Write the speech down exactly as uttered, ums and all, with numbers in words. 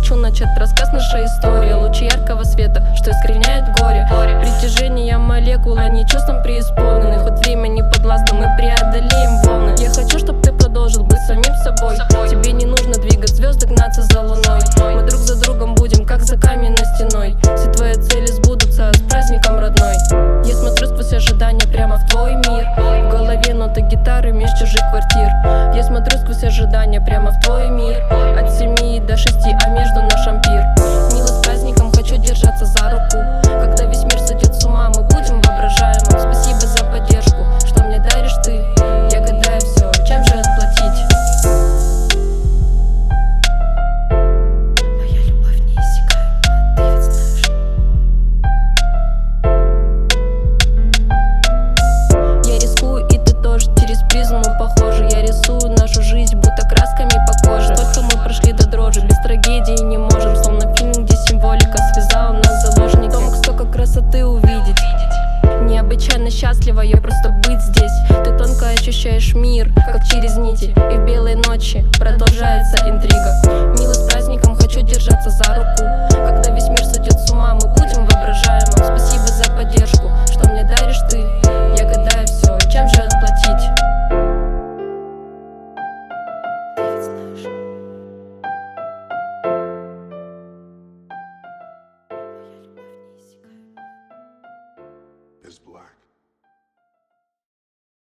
хочу начать рассказ нашей истории. Лучи яркого света, что искореняет горе. Притяжение молекул, они чувством преисполнены. Хоть время не подвластно, мы преодолеем волны. Я хочу, чтобы ты продолжил быть самим собой. Тебе не нужно двигать звезды, гнаться за луной. Мы друг за другом будем, как за каменной стеной. Все твои цели сбудутся, с праздником, родной. Я смотрю сквозь ожидания прямо в твой мир. В голове ноты гитары меж чужих квартир. Я смотрю сквозь ожидания прямо в твой мир. От семи до шести, а между наш ампир. Мило, с праздником, хочу держаться за руку. Когда весь мир сойдет с ума, мы будем воображаемым. Спасибо за поддержку, что мне даришь ты. Я гадаю все, чем же отплатить. Моя любовь неиссякаема, ты ведь знаешь. Я рискую, и ты тоже, через призму похоже. Я рисую нашу жизнь, будто красками по коже. Только мы прошли до дрожи, без трагедии не можем. Словно фильм, где символика связала нас заложниками. Том, столько красоты увидеть. Необычайно счастлива я просто быть здесь. Ты тонко ощущаешь мир, как через нити. И в белой ночи продолжается интрига. Мило, с праздником, хочу держаться за руку.